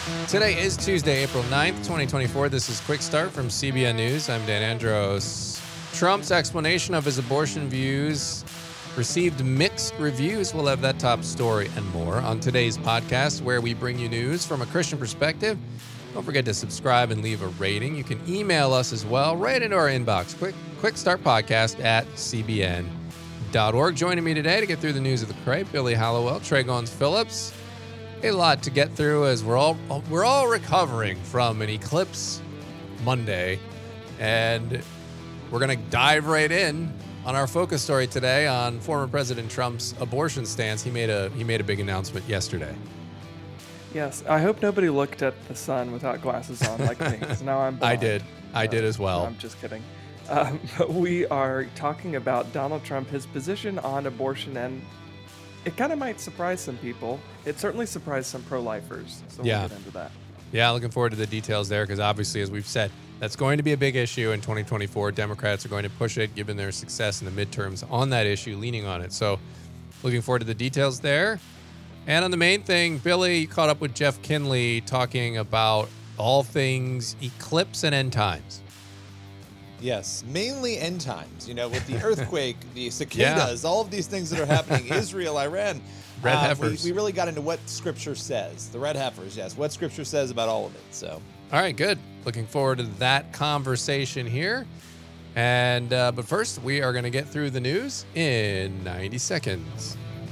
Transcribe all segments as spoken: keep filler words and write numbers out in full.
Today is Tuesday, April ninth, twenty twenty-four. This is Quick Start from C B N News. I'm Dan Andros. Trump's explanation of his abortion views received mixed reviews. We'll have that top story and more on today's podcast, where we bring you news from a Christian perspective. Don't forget to subscribe and leave a rating. You can email us as well right into our inbox. Quick, quick Start Podcast at c b n dot org. Joining me today to get through the news of the crate, Billy Hallowell, Trey Goins Phillips. A lot to get through as we're all we're all recovering from an eclipse Monday, and we're gonna dive right in on our focus story today on former President Trump's abortion stance. He made a he made a big announcement yesterday. Yes, I hope nobody looked at the sun without glasses on like me, because now I'm blind. I did. I Uh, did as well. I'm just kidding. Um, but we are talking about Donald Trump, his position on abortion, and it kind of might surprise some people. It certainly surprised some pro-lifers, so we'll Yeah. get into that. Yeah, looking forward to the details there, because obviously, as we've said, that's going to be a big issue in twenty twenty-four. Democrats are going to push it, given their success in the midterms on that issue, leaning on it. So looking forward to the details there. And on the main thing, Billy, you caught up with Jeff Kinley talking about all things eclipse and end times. Yes, mainly end times, you know, with the earthquake, the cicadas, all of these things that are happening, Israel, Iran. Red uh, heifers. We, we really got into what Scripture says. The red heifers, yes, what Scripture says about all of it. So, All right, good. Looking forward to that conversation here. And uh, but first, we are going to get through the news in ninety seconds.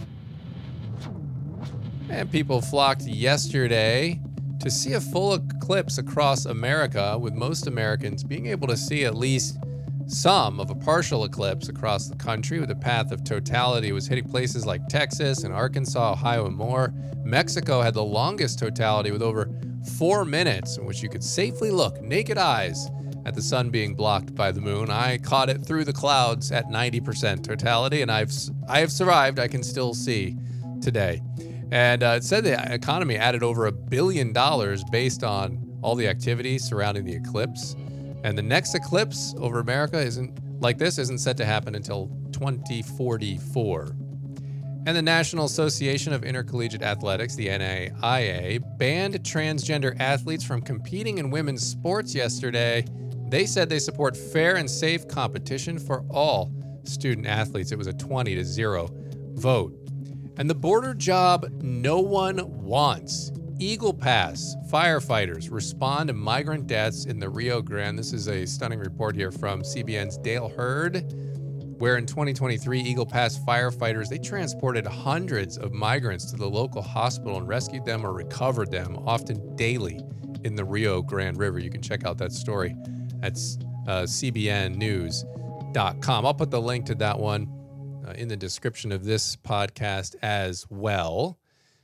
And people flocked yesterday to see a full eclipse across America, with most Americans being able to see at least some of a partial eclipse across the country, with the path of totality was hitting places like Texas and Arkansas, Ohio, and more. Mexico had the longest totality, with over four minutes in which you could safely look naked eyes at the sun being blocked by the moon. I caught it through the clouds at ninety percent totality, and I've I have survived. I can still see today. And uh, it said the economy added over a billion dollars based on all the activity surrounding the eclipse. And the next eclipse over America isn't like this isn't set to happen until twenty forty-four. And the National Association of Intercollegiate Athletics, the N A I A, banned transgender athletes from competing in women's sports yesterday. They said they support fair and safe competition for all student athletes. It was a twenty to zero vote. And the border job no one wants. Eagle Pass firefighters respond to migrant deaths in the Rio Grande. This is a stunning report here from C B N's Dale Hurd, where in twenty twenty-three, Eagle Pass firefighters, they transported hundreds of migrants to the local hospital and rescued them or recovered them, often daily, in the Rio Grande River. You can check out that story at uh, c b n news dot com. I'll put the link to that one uh, in the description of this podcast as well.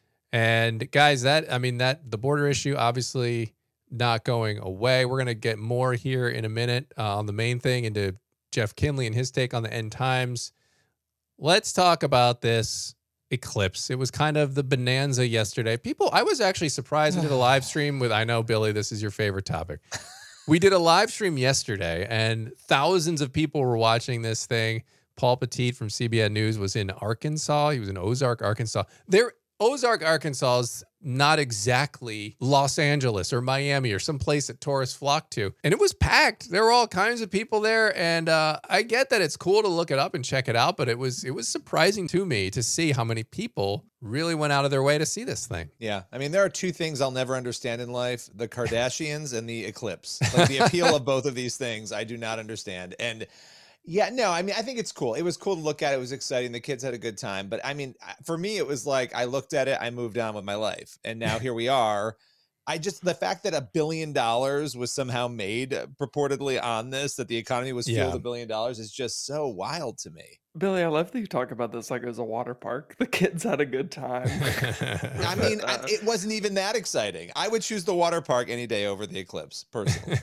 And guys, that, I mean, that the border issue obviously not going away. We're going to get more here in a minute uh, on the main thing, into Jeff Kinley and his take on the end times. Let's talk about this eclipse. It was kind of the bonanza yesterday. People, I was actually surprised. We did a live stream with, I know, Billy, this is your favorite topic. We did a live stream yesterday, and thousands of people were watching this thing. Paul Petit from C B N News was in Arkansas. He was in Ozark, Arkansas. There, Ozark, Arkansas is not exactly Los Angeles or Miami or some place that tourists flock to. And it was packed. There were all kinds of people there. And uh, I get that it's cool to look it up and check it out, but it was it was surprising to me to see how many people really went out of their way to see this thing. yeah, I mean, there are two things I'll never understand in life: the Kardashians and the eclipse. Like, the appeal of both of these things, I do not understand. And yeah, no, I mean, I think it's cool. It was cool to look at. It was exciting. The kids had a good time. But I mean, for me, it was like, I looked at it, I moved on with my life. And now here we are. I just, the fact that a billion dollars was somehow made uh, purportedly on this, that the economy was fueled Yeah. a billion dollars, is just so wild to me. Billy, I love that you talk about this like it was a water park. The kids had a good time. I mean, I, Uh, it wasn't even that exciting. I would choose the water park any day over the eclipse, personally.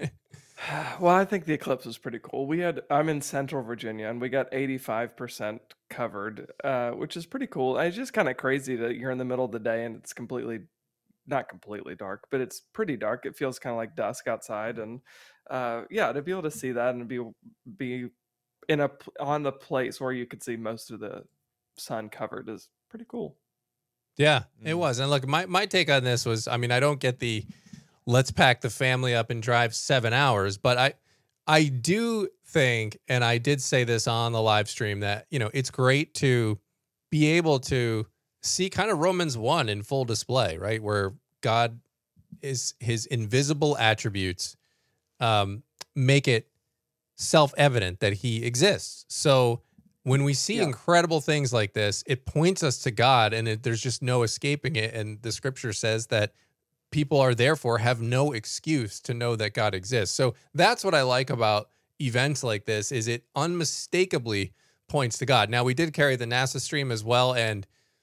Well, I think the eclipse was pretty cool. We had, I'm in Central Virginia, and we got eighty-five percent covered, uh, which is pretty cool. It's just kind of crazy that you're in the middle of the day and it's completely, not completely dark, but it's pretty dark. It feels kind of like dusk outside, and uh, yeah, to be able to see that and be be in a on the place where you could see most of the sun covered is pretty cool. Yeah, it Mm. was. And look, my, my take on this was, I mean, I don't get the let's pack the family up and drive seven hours, but I I do think, and I did say this on the live stream, that, you know, it's great to be able to see kind of Romans one in full display, right? Where God is his invisible attributes um, make it self-evident that he exists. So when we see Yeah. incredible things like this, it points us to God, and it, there's just no escaping it. And the scripture says that people are therefore have no excuse to know that God exists. So that's what I like about events like this, is it unmistakably points to God. Now, we did carry the NASA stream as well, and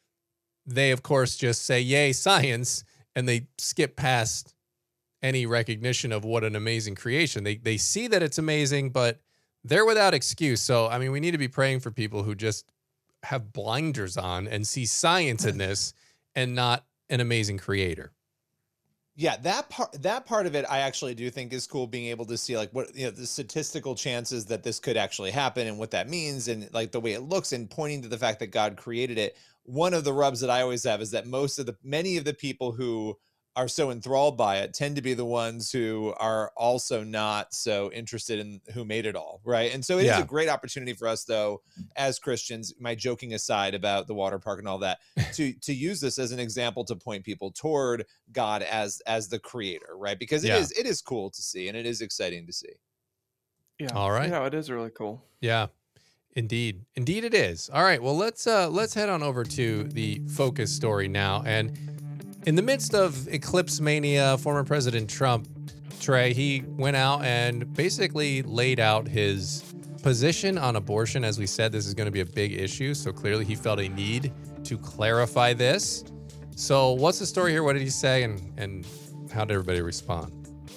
they of course just say yay science, and they skip past any recognition of what an amazing creation. They they see that it's amazing, but they're without excuse. So I mean, we need to be praying for people who just have blinders on and see science in this and not an amazing creator. Yeah, that part that part of it I actually do think is cool, being able to see like what, you know, the statistical chances that this could actually happen and what that means, and like the way it looks, and pointing to the fact that God created it. One of the rubs that I always have is that most of the many of the people who are so enthralled by it tend to be the ones who are also not so interested in who made it all, right? And so it is Yeah. a great opportunity for us, though, as Christians, my joking aside about the water park and all that, to to use this as an example to point people toward God as as the creator, right? Because it Yeah. is it is cool to see, and it is exciting to see. Yeah. All right. You know, it is really cool. Yeah. Indeed. Indeed it is. All right. Well, let's uh let's head on over to the focus story now. And in the midst of eclipse mania, former President Trump, Trey, he went out and basically laid out his position on abortion. As we said, this is going to be a big issue. So clearly he felt a need to clarify this. So what's the story here? What did he say, and, and how did everybody respond?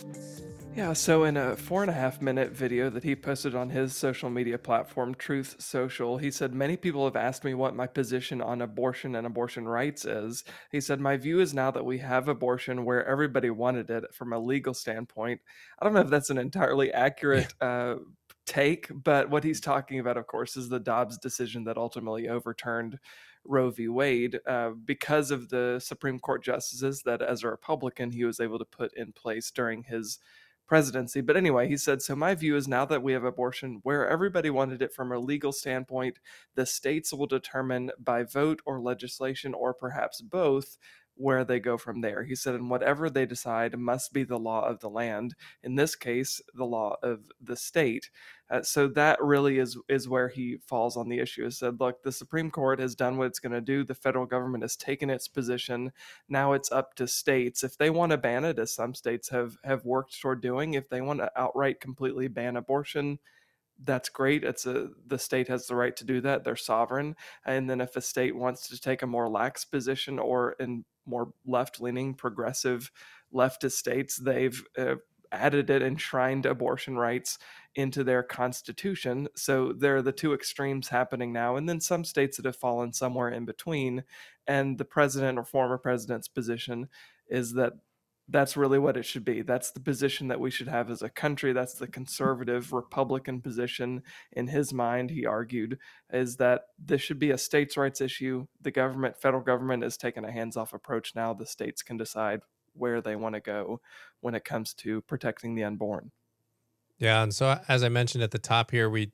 Yeah, so in a four and a half minute video that he posted on his social media platform, Truth Social, he said, "Many people have asked me what my position on abortion and abortion rights is." He said, "My view is now that we have abortion where everybody wanted it from a legal standpoint." I don't know if that's an entirely accurate uh, take, but what he's talking about, of course, is the Dobbs decision that ultimately overturned Roe v. Wade uh, because of the Supreme Court justices that, as a Republican, he was able to put in place during his presidency. But anyway, he said, "So my view is now that we have abortion where everybody wanted it from a legal standpoint, the states will determine by vote or legislation or perhaps both where they go from there." He said, "And whatever they decide must be the law of the land, in this case, the law of the state." Uh, so that really is is where he falls on the issue. He said, look, the Supreme Court has done what it's going to do. The federal government has taken its position. Now it's up to states. If they want to ban it, as some states have have worked toward doing, if they want to outright completely ban abortion, that's great. It's a the state has the right to do that. They're sovereign. And then if a state wants to take a more lax position, or in more left-leaning, progressive leftist states, they've uh, added it, enshrined abortion rights into their constitution. So there are the two extremes happening now, and then some states that have fallen somewhere in between. And the president or former president's position is that that's really what it should be. That's the position that we should have as a country. That's the conservative Republican position in his mind, he argued, is that this should be a states' rights issue. The government, federal government, is taking a hands-off approach now. The states can decide where they want to go when it comes to protecting the unborn. Yeah. And so, as I mentioned at the top here, we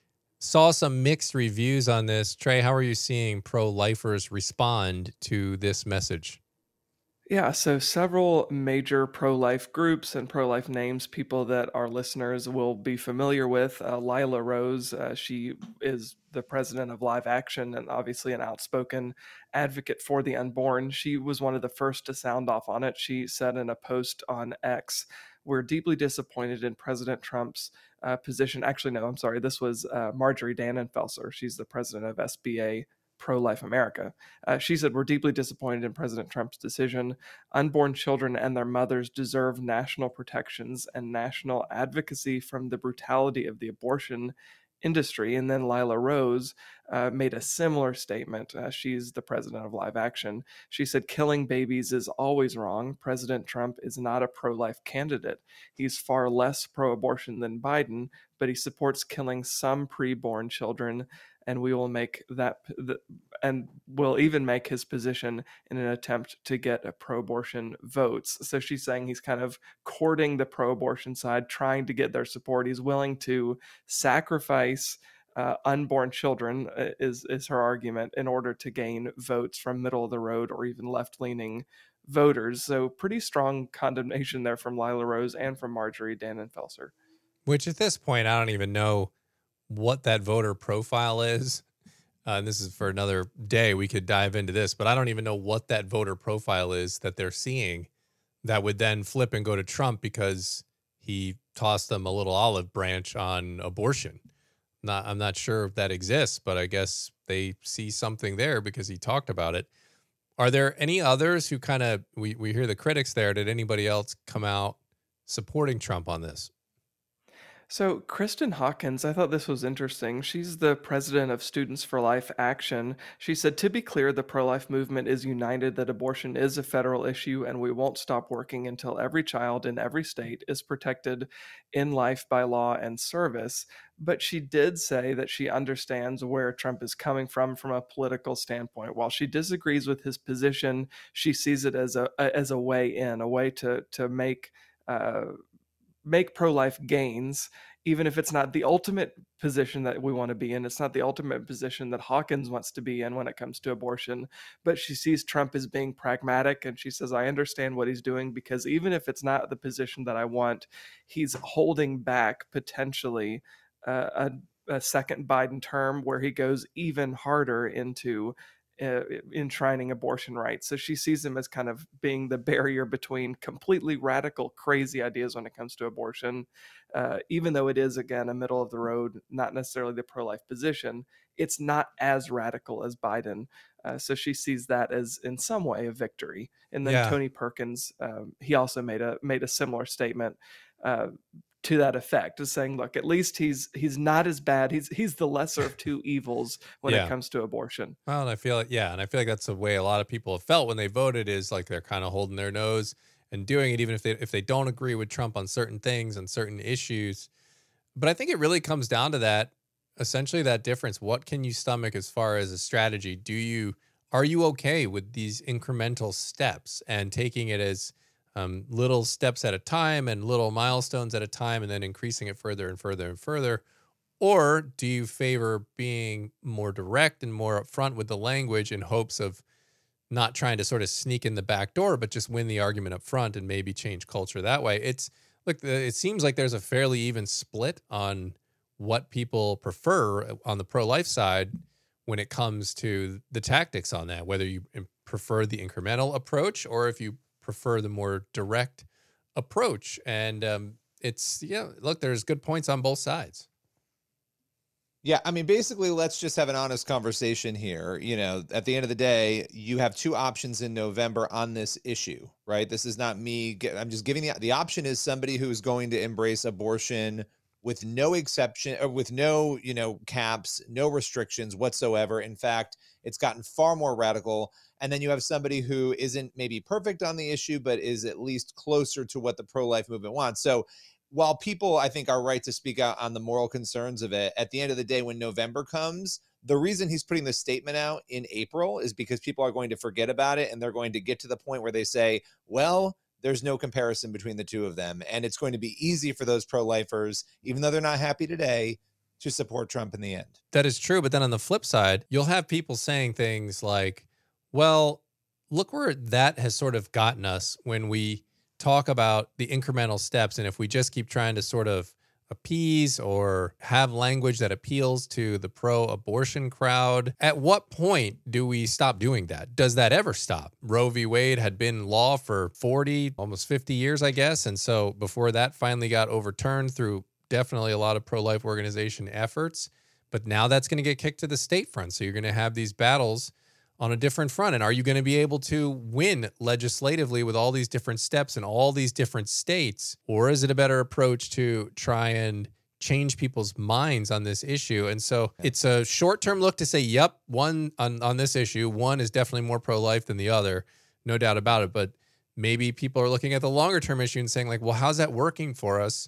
saw some mixed reviews on this. Trey, how are you seeing pro-lifers respond to this message? Yeah, so several major pro-life groups and pro-life names, people that our listeners will be familiar with. Uh, Lila Rose, uh, she is the president of Live Action and obviously an outspoken advocate for the unborn. She was one of the first to sound off on it. She said in a post on X, "We're deeply disappointed in President Trump's uh, position." Actually, no, I'm sorry. This was uh, Marjorie Dannenfelser. She's the president of S B A Pro-Life America. Uh, she said, "We're deeply disappointed in President Trump's decision. Unborn children and their mothers deserve national protections and national advocacy from the brutality of the abortion industry." And then Lila Rose uh, made a similar statement. Uh, she's the president of Live Action. She said, "Killing babies is always wrong. President Trump is not a pro-life candidate. He's far less pro-abortion than Biden, but he supports killing some preborn children and we will make that, p- the, and will even make his position in an attempt to get a pro-abortion votes. So she's saying he's kind of courting the pro-abortion side, trying to get their support. He's willing to sacrifice uh, unborn children, uh, is is her argument, in order to gain votes from middle of the road or even left-leaning voters. So pretty strong condemnation there from Lila Rose and from Marjorie Dannenfelser. Which at this point, I don't even know what that voter profile is. Uh, and this is for another day. We could dive into this, but I don't even know what that voter profile is that they're seeing that would then flip and go to Trump because he tossed them a little olive branch on abortion. Not, I'm not sure if that exists, but I guess they see something there because he talked about it. Are there any others who kind of, we, we hear the critics there. Did anybody else come out supporting Trump on this? So, Kristen Hawkins, I thought this was interesting. She's the president of Students for Life Action. She said, to be clear, the pro life movement is united that abortion is a federal issue, and we won't stop working until every child in every state is protected in life by law and service. But she did say that she understands where Trump is coming from from a political standpoint. While she disagrees with his position, she sees it as a as a way in, a way to to make. Uh, make pro-life gains, even if it's not the ultimate position that we want to be in. It's not the ultimate position that Hawkins wants to be in when it comes to abortion. But she sees Trump as being pragmatic, and she says, I understand what he's doing, because even if it's not the position that I want, he's holding back potentially uh, a, a second Biden term where he goes even harder into uh, enshrining abortion rights. So she sees him as kind of being the barrier between completely radical, crazy ideas when it comes to abortion, uh, even though it is, again, a middle of the road, not necessarily the pro-life position. It's not as radical as Biden. Uh, so she sees that as, in some way, a victory. And then Yeah. Tony Perkins, um, he also made a made a similar statement uh, to that effect, is saying, look, at least he's he's not as bad. He's he's the lesser of two evils when Yeah. it comes to abortion. Well, and I feel like, yeah, and I feel like that's the way a lot of people have felt when they voted, is like they're kind of holding their nose and doing it, even if they if they don't agree with Trump on certain things and certain issues. But I think it really comes down to that, essentially that difference. What can you stomach as far as a strategy? Do you are you okay with these incremental steps and taking it as um, little steps at a time and little milestones at a time, and then increasing it further and further and further? Or do you favor being more direct and more upfront with the language in hopes of not trying to sort of sneak in the back door, but just win the argument up front and maybe change culture that way? It's look, the- it seems like there's a fairly even split on what people prefer on the pro-life side when it comes to the tactics on that, whether you prefer the incremental approach or if you prefer the more direct approach. And um, it's, yeah, look, there's good points on both sides. Yeah, I mean, basically, let's just have an honest conversation here. You know, at the end of the day, you have two options in November on this issue, right? This is not me. Get, I'm just giving the the option is somebody who is going to embrace abortion with no exception, or with no, you know, caps, no restrictions whatsoever. In fact, it's gotten far more radical. And then you have somebody who isn't maybe perfect on the issue, but is at least closer to what the pro-life movement wants. So while people, I think, are right to speak out on the moral concerns of it, at the end of the day, when November comes, the reason he's putting this statement out in April is because people are going to forget about it, and they're going to get to the point where they say, well, there's no comparison between the two of them. And it's going to be easy for those pro-lifers, even though they're not happy today, to support Trump in the end. That is true. But then on the flip side, you'll have people saying things like, well, look where that has sort of gotten us when we talk about the incremental steps. And if we just keep trying to sort of appease or have language that appeals to the pro-abortion crowd, at what point do we stop doing that? Does that ever stop? Roe v. Wade had been law for forty, almost fifty years, I guess. And so before that finally got overturned through definitely a lot of pro-life organization efforts. But now that's going to get kicked to the state front. So you're going to have these battles on a different front. And are you going to be able to win legislatively with all these different steps in all these different states? Or is it a better approach to try and change people's minds on this issue? And so it's a short-term look to say, yep, one on, on this issue, one is definitely more pro-life than the other, no doubt about it. But maybe people are looking at the longer-term issue and saying like, well, how's that working for us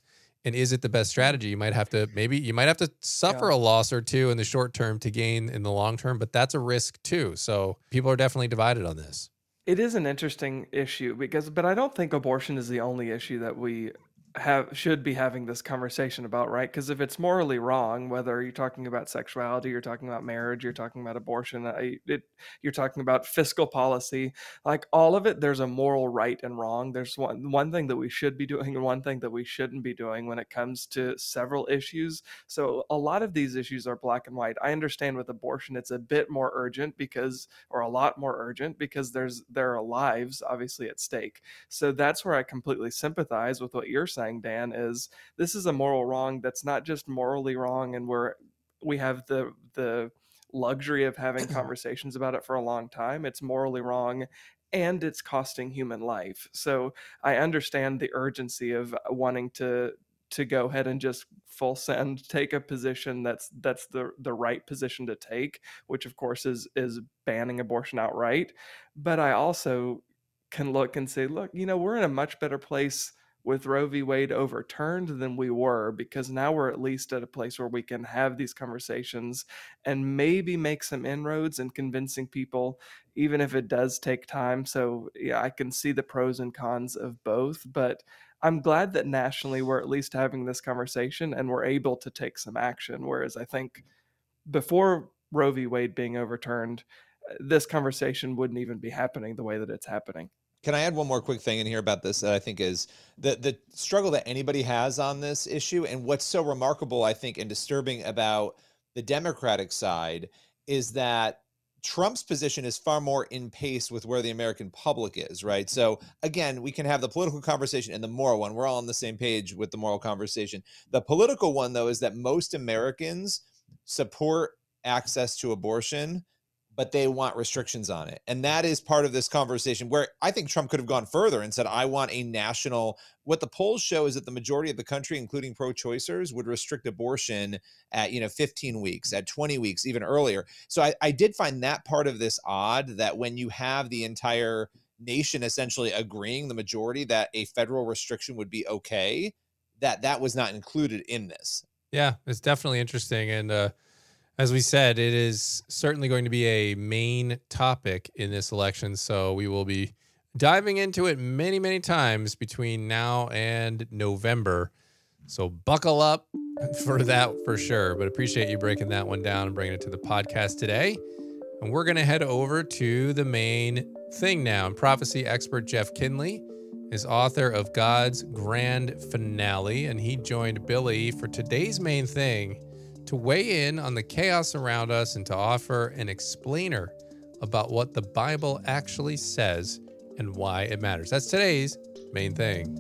And is it the best strategy? You might have to, maybe you might have to suffer Yeah. a loss or two in the short term to gain in the long term, but that's a risk too. So people are definitely divided on this. It is an interesting issue because, but I don't think abortion is the only issue that we have should be having this conversation about, right? Because if it's morally wrong, whether you're talking about sexuality, you're talking about marriage, you're talking about abortion, I, it, you're talking about fiscal policy, like all of it, there's a moral right and wrong. There's one one thing that we should be doing and one thing that we shouldn't be doing when it comes to several issues. So a lot of these issues are black and white. I understand with abortion, it's a bit more urgent because, or a lot more urgent because there's there are lives obviously at stake. So that's where I completely sympathize with what you're saying, Dan, is this is a moral wrong that's not just morally wrong and we're we have the the luxury of having conversations about it for a long time. It's morally wrong and it's costing human life. So I understand the urgency of wanting to to go ahead and just full send take a position that's that's the the right position to take, which of course is is banning abortion outright. But I also can look and say, look, you know, we're in a much better place with Roe v. Wade overturned than we were, because now we're at least at a place where we can have these conversations and maybe make some inroads in convincing people, even if it does take time. So yeah, I can see the pros and cons of both, but I'm glad that nationally we're at least having this conversation and we're able to take some action. Whereas I think before Roe v. Wade being overturned, this conversation wouldn't even be happening the way that it's happening. Can I add one more quick thing in here about this that I think is the the struggle that anybody has on this issue, and what's so remarkable, I think, and disturbing about the Democratic side is that Trump's position is far more in pace with where the American public is, right? So again, we can have the political conversation and the moral one. We're all on the same page with the moral conversation. The political one, though, is that most Americans support access to abortion, but they want restrictions on it. And that is part of this conversation where I think Trump could have gone further and said, I want a national, what the polls show is that the majority of the country, including pro-choicers, would restrict abortion at, you know, fifteen weeks, at twenty weeks, even earlier. So I, I did find that part of this odd, that when you have the entire nation essentially agreeing, the majority, that a federal restriction would be okay, that that was not included in this. Yeah, it's definitely interesting. And, uh, as we said, it is certainly going to be a main topic in this election, so we will be diving into it many, many times between now and November. So buckle up for that for sure, but appreciate you breaking that one down and bringing it to the podcast today. And we're going to head over to the main thing now. And prophecy expert Jeff Kinley is author of God's Grand Finale, and he joined Billy for today's main thing to weigh in on the chaos around us and to offer an explainer about what the Bible actually says and why it matters. That's today's main thing.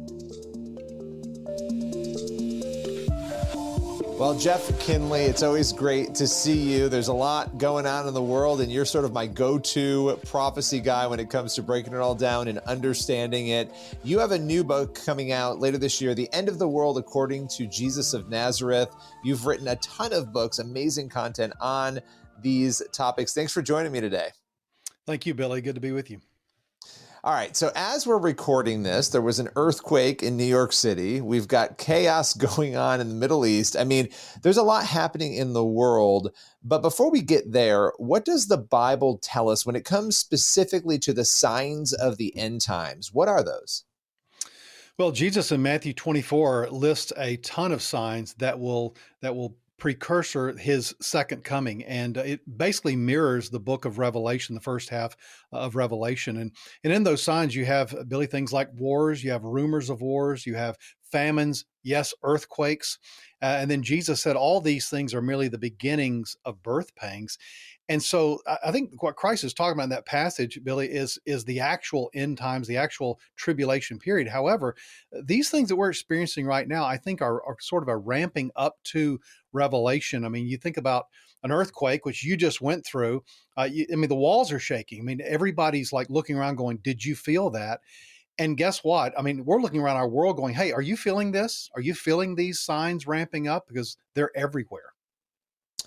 Well, Jeff Kinley, it's always great to see you. There's a lot going on in the world, and you're sort of my go-to prophecy guy when it comes to breaking it all down and understanding it. You have a new book coming out later this year, The End of the World According to Jesus of Nazareth. You've written a ton of books, amazing content on these topics. Thanks for joining me today. Thank you, Billy. Good to be with you. All right. So as we're recording this, there was an earthquake in New York City. We've got chaos going on in the Middle East. I mean, there's a lot happening in the world. But before we get there, what does the Bible tell us when it comes specifically to the signs of the end times? What are those? Well, Jesus in Matthew twenty-four lists a ton of signs that will that will precursor his second coming, and it basically mirrors the book of Revelation, the first half of Revelation. And and in those signs, you have, Billy, things like wars, you have rumors of wars, you have famines, yes, earthquakes. Uh, and then Jesus said all these things are merely the beginnings of birth pangs. And so I I think what Christ is talking about in that passage, Billy, is, is the actual end times, the actual tribulation period. However, these things that we're experiencing right now, I think are, are sort of a ramping up to Revelation. I mean, you think about an earthquake, which you just went through. Uh, you, I mean, the walls are shaking. I mean, everybody's like looking around going, did you feel that? And guess what? I mean, we're looking around our world going, hey, are you feeling this? Are you feeling these signs ramping up? Because they're everywhere.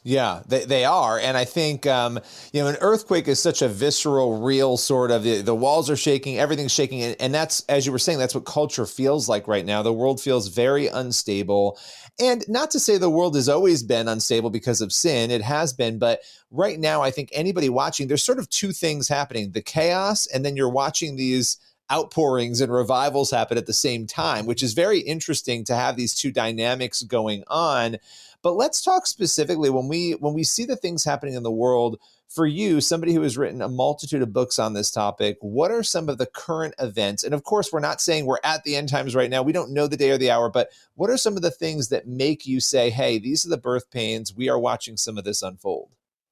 Yeah, they, they are. And I think, um, you know, an earthquake is such a visceral, real sort of, the, the walls are shaking, everything's shaking. And, and that's, as you were saying, that's what culture feels like right now. The world feels very unstable. And not to say the world has always been unstable because of sin, it has been. But right now, I think anybody watching, there's sort of two things happening, the chaos, and then you're watching these outpourings and revivals happen at the same time, which is very interesting to have these two dynamics going on. But let's talk specifically when we when we see the things happening in the world. For you, somebody who has written a multitude of books on this topic, what are some of the current events? And of course, we're not saying we're at the end times right now. We don't know the day or the hour, but what are some of the things that make you say, hey, these are the birth pains. We are watching some of this unfold?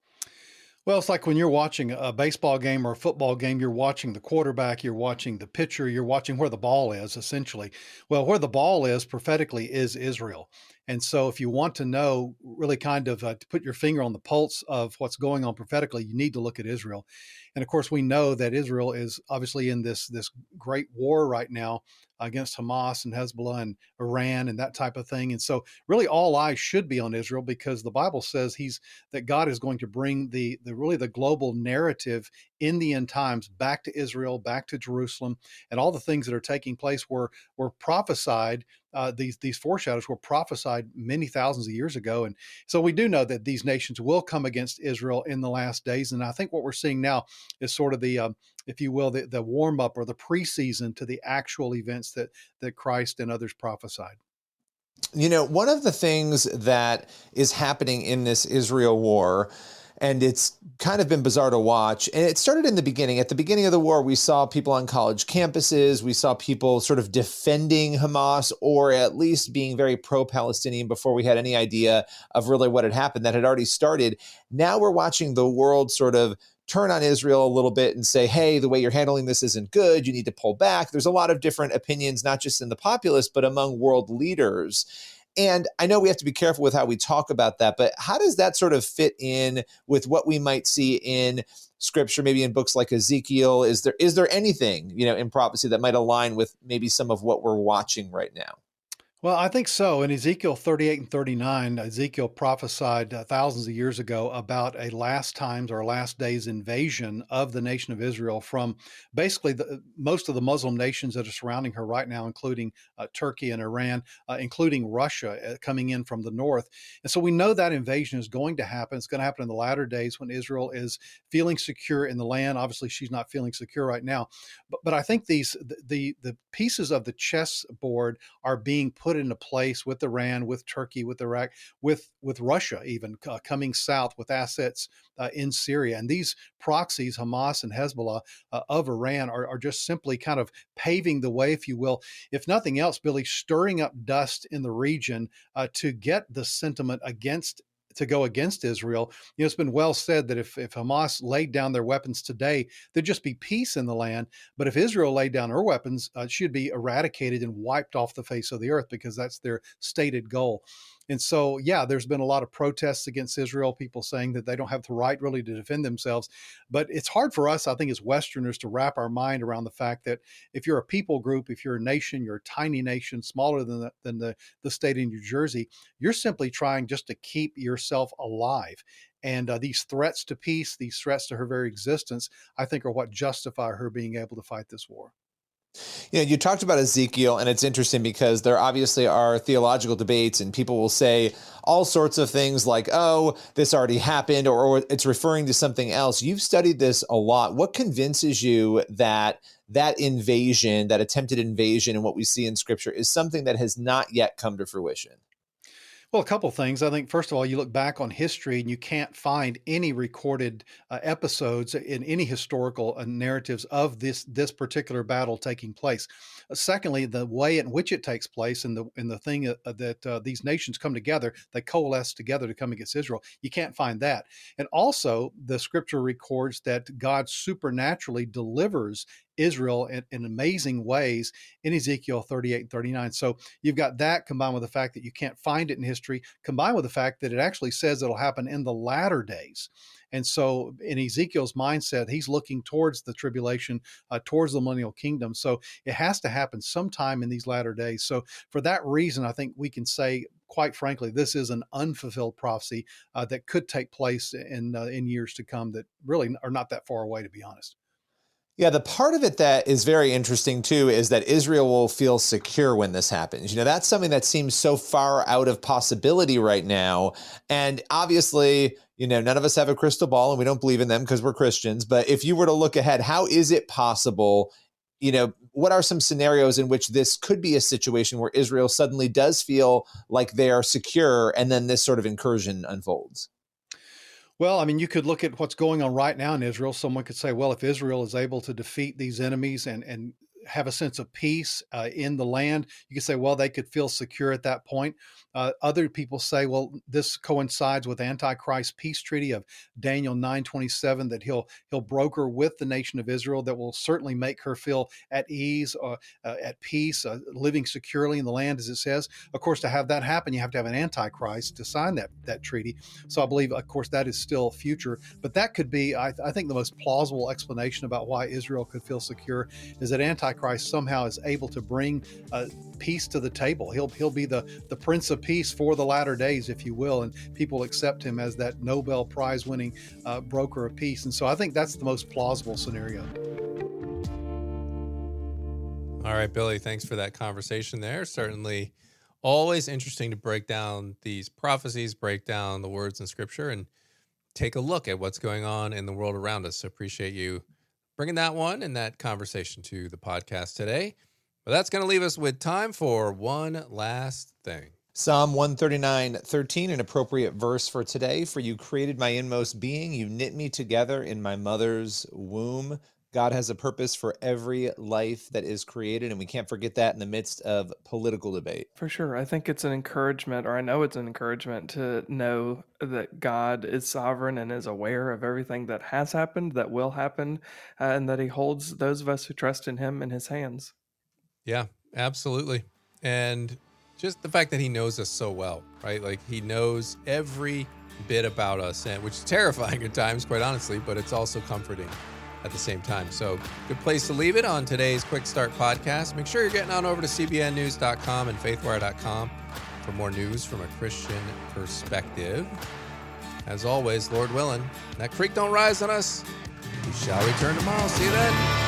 Well, it's like when you're watching a baseball game or a football game, you're watching the quarterback, you're watching the pitcher, you're watching where the ball is, essentially. Well, where the ball is prophetically is Israel. And so if you want to know, really kind of uh, to put your finger on the pulse of what's going on prophetically, you need to look at Israel. And of course, we know that Israel is obviously in this, this great war right now against Hamas and Hezbollah and Iran and that type of thing. And so really all eyes should be on Israel, because the Bible says he's that God is going to bring the, the really the global narrative in the end times back to Israel, back to Jerusalem, and all the things that are taking place were, were prophesied. Uh, these these foreshadows were prophesied many thousands of years ago. And so we do know that these nations will come against Israel in the last days. And I think what we're seeing now is sort of the, um, if you will, the, the warm up or the preseason to the actual events that that Christ and others prophesied. You know, one of the things that is happening in this Israel war, and it's kind of been bizarre to watch. And it started in the beginning. At the beginning of the war, we saw people on college campuses. We saw people sort of defending Hamas, or at least being very pro-Palestinian before we had any idea of really what had happened. That had already started. Now we're watching the world sort of turn on Israel a little bit and say, hey, the way you're handling this isn't good. You need to pull back. There's a lot of different opinions, not just in the populace, but among world leaders. And I know we have to be careful with how we talk about that, but how does that sort of fit in with what we might see in scripture, maybe in books like Ezekiel? Is there is there anything, you know, in prophecy that might align with maybe some of what we're watching right now? Well, I think so. In Ezekiel thirty-eight and thirty-nine, Ezekiel prophesied uh, thousands of years ago about a last times or last days invasion of the nation of Israel from basically the, most of the Muslim nations that are surrounding her right now, including uh, Turkey and Iran, uh, including Russia uh, coming in from the north. And so we know that invasion is going to happen. It's going to happen in the latter days when Israel is feeling secure in the land. Obviously, she's not feeling secure right now. But, but I think these the, the, the pieces of the chessboard are being put into place with Iran, with Turkey, with Iraq, with with Russia, even uh, coming south with assets uh, in Syria. And these proxies, Hamas and Hezbollah uh, of Iran, are, are just simply kind of paving the way, if you will, if nothing else, Billy, stirring up dust in the region uh, to get the sentiment against to go against Israel. You know, it's been well said that if, if Hamas laid down their weapons today, there'd just be peace in the land. But if Israel laid down her weapons, uh, she'd be eradicated and wiped off the face of the earth, because that's their stated goal. And so, yeah, there's been a lot of protests against Israel, people saying that they don't have the right really to defend themselves. But it's hard for us, I think, as Westerners to wrap our mind around the fact that if you're a people group, if you're a nation, you're a tiny nation, smaller than the, than the, the state of New Jersey, you're simply trying just to keep yourself alive. And uh, these threats to peace, these threats to her very existence, I think are what justify her being able to fight this war. You know, you talked about Ezekiel, and it's interesting because there obviously are theological debates, and people will say all sorts of things like, oh, this already happened, or, or it's referring to something else. You've studied this a lot. What convinces you that that invasion, that attempted invasion, and what we see in Scripture is something that has not yet come to fruition? Well, a couple of things. I think, first of all, you look back on history and you can't find any recorded uh, episodes in any historical uh, narratives of this this particular battle taking place. Uh, secondly, the way in which it takes place and the and the thing uh, that uh, these nations come together, they coalesce together to come against Israel, you can't find that. And also, the scripture records that God supernaturally delivers Israel in, in amazing ways in Ezekiel thirty-eight and thirty-nine. So you've got that combined with the fact that you can't find it in history, combined with the fact that it actually says it'll happen in the latter days. And so in Ezekiel's mindset, he's looking towards the tribulation, uh, towards the millennial kingdom. So it has to happen sometime in these latter days. So for that reason, I think we can say quite frankly, this is an unfulfilled prophecy uh, that could take place in uh, in years to come that really are not that far away, to be honest. Yeah, the part of it that is very interesting too is that Israel will feel secure when this happens. You know, that's something that seems so far out of possibility right now. And obviously, you know, none of us have a crystal ball and we don't believe in them because we're Christians. But if you were to look ahead, how is it possible? You know, what are some scenarios in which this could be a situation where Israel suddenly does feel like they are secure and then this sort of incursion unfolds? Well, I mean, you could look at what's going on right now in Israel. Someone could say, well, if Israel is able to defeat these enemies and, and have a sense of peace uh, in the land, you could say, well, they could feel secure at that point. Uh, other people say, well, this coincides with Antichrist peace treaty of Daniel nine twenty-seven, that he'll he'll broker with the nation of Israel that will certainly make her feel at ease, uh, uh, at peace, uh, living securely in the land, as it says. Of course, to have that happen, you have to have an Antichrist to sign that that treaty. So I believe, of course, that is still future. But that could be, I, I think, the most plausible explanation about why Israel could feel secure is that Antichrist somehow is able to bring uh, peace to the table. He'll he'll be the the Prince of Peace for the latter days, if you will, and people accept him as that Nobel Prize winning uh, broker of peace. And so I think that's the most plausible scenario. All right, Billy, thanks for that conversation there. Certainly always interesting to break down these prophecies, break down the words in Scripture, and take a look at what's going on in the world around us. So appreciate you bringing that one and that conversation to the podcast today. But that's going to leave us with time for one last thing. Psalm one thirty-nine thirteen, an appropriate verse for today. For you created my inmost being. You knit me together in my mother's womb. God has a purpose for every life that is created, and we can't forget that in the midst of political debate. For sure. I think it's an encouragement, or I know it's an encouragement to know that God is sovereign and is aware of everything that has happened, that will happen, uh, and that he holds those of us who trust in him in his hands. Yeah, absolutely. And just the fact that he knows us so well, right? Like he knows every bit about us, and which is terrifying at times, quite honestly, but it's also comforting at the same time. So good place to leave it on today's Quick Start podcast. Make sure you're getting on over to C B N news dot com and faithwire dot com for more news from a Christian perspective. As always, Lord willing, that creek don't rise on us. We shall return tomorrow. See you then.